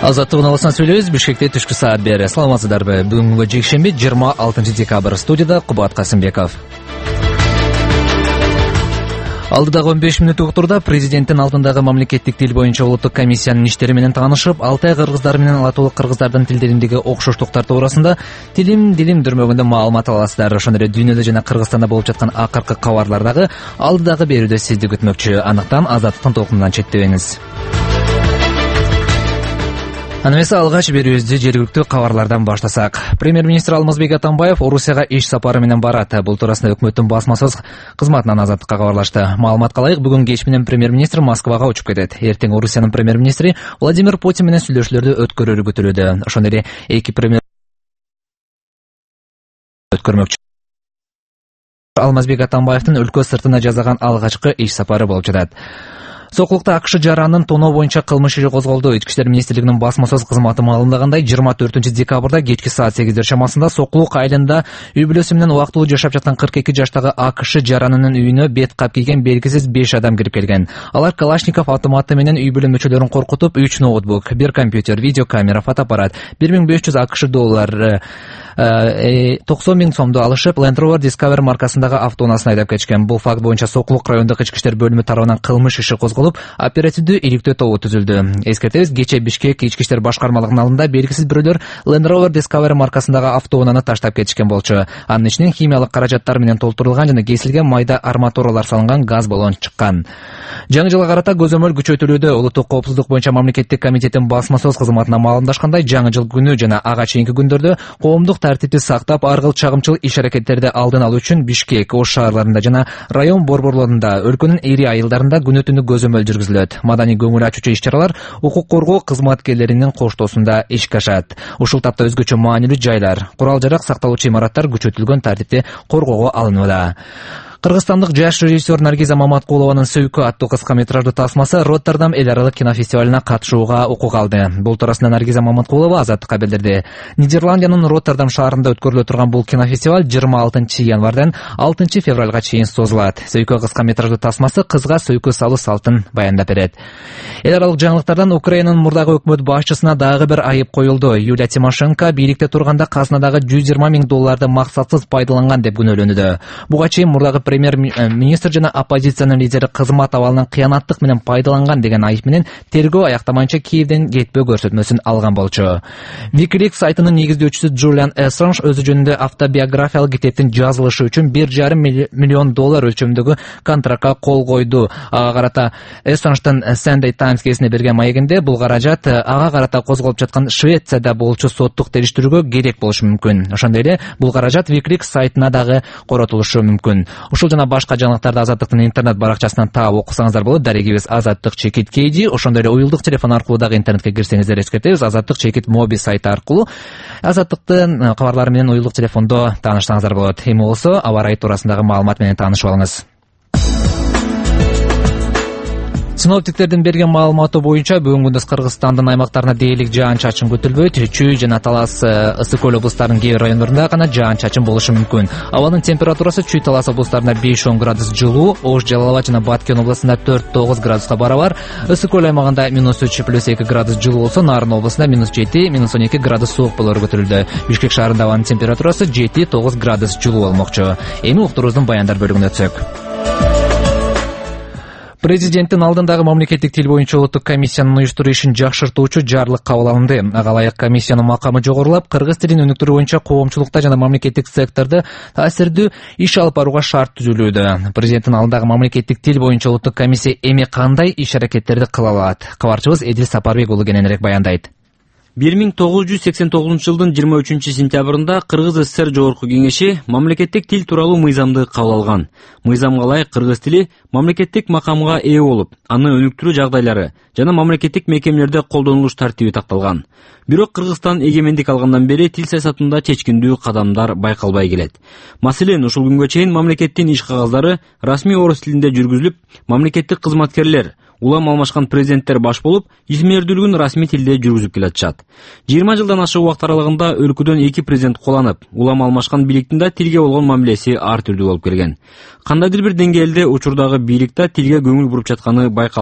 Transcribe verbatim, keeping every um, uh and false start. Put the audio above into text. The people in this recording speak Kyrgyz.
Азаттык уналасынан сүйлөйбүз. Бишкекте түшкү саат бери. Саламатсыздарбы? Бүгүнкү жекшемби жыйырма алтынчы декабрь. Студияда Кубат Касымбеков. Алдыдагы он беш мүнөттүк турда президенттин алдындагы мамлекеттик тил боюнча улуттук комиссиянын иштери менен таанышып, Алтай кыргыздар менен латвалык кыргыздардын тилдериндеги окшоштуктар туурасында тилим дилим дүрмөгүндө маалымат аласыздар. Ошондой эле дүйнөдө жана Кыргызстанда болуп жаткан акыркы кабарлардагы алдыдагы берүүдө сизди күтмөкчү. Андыктан Азаттыктын толкунунан четтебеңиз. Аны эмесе алгач берүүбүздү жергиликтүү кабарлардан баштасак. Премьер-министр Алмазбек Атамбаев Орусияга иш сапары менен барат. Бул туурасында өкмөттүн басма сөз кызматынан Азаттыкка кабарлашты. Маалыматка ылайык, бүгүн кеч менен премьер-министр Москвага учуп кетет. Эртең Орусиянын премьер-министри Владимир Путин менен сүйлөшүүлөрдү өткөрөрү күтүлүүдө. Ошондой эле эки премьер өткөрмөкчү. Алмазбек Атамбаевдин өлкө сыртына жасаган алгачкы иш сапары болуп жатат. Сокулукта АКШ жаранын тоноо боюнча кылмыш иши козголду. Ички иштер министрлигинин басма сөз кызматы маалымдагандай, жыйырма төртүнчү декабрда кечки саат сегиздер чамасында Сокулук айылында үй бүлөсү менен убактылуу жашап жаткан кырк эки жаштагы АКШ жаранынын үйүнө бет кап кийген белгисиз беш адам кирип келген. Алар Калашников автоматы менен үй бүлө мүчөлөрүн коркутуп, үч ноутбук, бир компьютер, видеокамера, фотоаппарат, бир миң беш жүз АКШ доллары, токсон миң сомду алышып, Land Rover Discovery маркасындагы автоунаасын айдап кетишкен. Бул факт боюнча Сокулук райондук ички иштер бөлүмү тарабынан кылмыш иши козголуп, оперативдүү иликтөө тобу түзүлдү. Эскертебиз, кечээ Бишкек ички иштер башкармалыгынын алдында белгисиз бирөөлөр Land Rover Discovery маркасындагы автоунааны таштап кетишкен болчу. Анын ичинен химиялык каражаттар менен толтурулган жана кесилген майда арматуралар салынган газ баллон чыккан. Жаңы жылга карата көзөмөл күчөтүлүүдө. Улуттук коопсуздук боюнча мамлекеттик комитеттин басма сөз кызматына маалымдашкандай, жаңы жыл күнү жана ага чейинки күндөрдө коомдук тартипти сактап, аргыл чагымчыл иш-аракеттерди алдын алуу үчүн Бишкек, Ош шаарларында жана район борборлорунда, өлкөнүн ири айылдарында күнү-түнү көзөмөл жүргүзүлөт. Маданий көңүл ачуучу иш-чаралар укук коргоо кызматкерлеринин коштоосунда ишке ашат. Ушул тапта өзгөчө маанилүү жайлар, курал-жарак сакталуучу имараттар күчөтүлгөн тартипте коргоого алынууда. Кыргызстандык жаш режиссер Наргиза Маматкулованын «Сөйкү» аттуу кыска метраждуу тасмасы Роттердам эл аралык кинофестивалына катышууга укук алды. Бул туурасында Наргиза Маматкулова Азаттыкка билдирди. Нидерландиянын Роттердам шаарында өткөрүлө турган бул кинофестиваль жыйырма алтынчы январдан алтынчы февралга чейин созулат. «Сөйкү» кыска метраждуу тасмасы кызга сөйкү салуу салтын баяндап берет. Эл аралык жаңылыктардан Украинанын мурдагы өкмөт башчысына дагы бир айып коюлду. Юлия Тимошенко бийликте турганда казнадагы жүз жыйырма миң долларды максатсыз пайдаланган деп күнөөлөнүүдө. Буга чейин мурдагы премьер-министр жана оппозициянын лидери кызмат абалынан кыянаттык менен пайдаланган деген айып менен тергөө аяктамайынча Киевден кетпөө көрсөтмөсүн алган болчу. Wikileaks сайтынын негиздөөчүсү Джулиан Ассанж өзү жөнүндө автобиографиялык китептин жазылышы үчүн бир жарым миллион доллар өлчөмүндөгү контрактка кол койду. Ага карата Ассанждын Sunday Times гезитине берген маегинде бул каражат ага карата козголуп жаткан Швецияда болчу соттук териштирүүгө керек болушу мүмкүн. Ошондой эле бул каражат Wikileaks сайтына дагы коротулушу мүмкүн. Ушул жана башка жаңылыктарды Азаттыктын интернет баракчасынан таап окусаңыздар болот. Дарегибиз Азаттык чекит кейди. Ошондой эле уюлдук телефон аркылуу дагы интернетке кирсеңиздер эскертебиз. Азаттык чекит моби сайты аркылуу Азаттыктын кабарлары менен уюлдук телефондо таанышсаңыздар болот. Эми болсо аба ырайы туурасындагы маалымат менен таанышып алыңыз. Синоптиктердин берген маалыматы боюнча бүгүнкү күндүз Кыргызстандын аймактарына дээрлик жаан-чачын күтүлбөйт. Чүй жана Талас, Ысык көл облустарынын кээ бир райондорунда гана жаан-чачын болушу мүмкүн. Абанын температурасы Чүй, Талас облустарында беш он градус жылуу, Ош, Жалал Абад жана Баткен областында төрт тогуз градуска барабар, Ысык көл аймагында минус үч плюс эки градус жылуу болсо, Нарын областында минус жети, минус он эки градус суук болору күтүлүүдө. Бишкек шаарында абанын температурасы жети тогуз градус жылуу болмокчу. Эми уктуруубуздун баяндар бөлүгүнө өтсөк. Президенттин алдындагы мамлекеттик тил боюнча улуттук комиссиянын уюштуруу ишин жакшыртуучу жарлык кабыл алынды. Ага ылайык комиссиянын макамы жогорулап, кыргыз тилин өнүктүрүү боюнча коомчулукта жана мамлекеттик сектордо таасирдүү иш алып барууга шарт түзүлүүдө. Президенттин алдындагы мамлекеттик тил боюнча улуттук комиссия эми кандай иш-аракеттерди кыла алат? Кабарчыбыз Эдил Сапарбек уулу кененирээк баяндайт. бир миң тогуз жүз сексен тогузунчу жылдын жыйырма үчүнчү сентябрында Кыргыз СССР Жогорку Кеңеши мамлекеттик тил тууралуу мыйзамды кабыл алган. Мыйзамга ылайык кыргыз тили мамлекеттик макамга ээ болуп, аны өнүктүрүү жагдайлары жана мамлекеттик мекемелерде колдонулуш тартиби такталган. Бирок Кыргызстан эгемендик алгандан бери тил саясатында чечкиндүү кадамдар байкалбай келет. Маселен, ушул күнгө чейин мамлекеттин иш кагаздары расмий орус тилинде жүргүзүлүп, мамлекеттик кызматкерлер, улам алмашкан президенттер баш болуп, исмердүүлүгүн расмий тилде жүргүзүп келатышат. жыйырма жылдан ашык убакыт аралыгында өлкөдөн эки президент куланып, улам алмашкан бийликтин да тилге болгон мамилеси ар түрдүү болуп келген. Кандайдыр бир деңгээлде учурдагы бийлик да тилге көңүл буруп жатканы байкалат.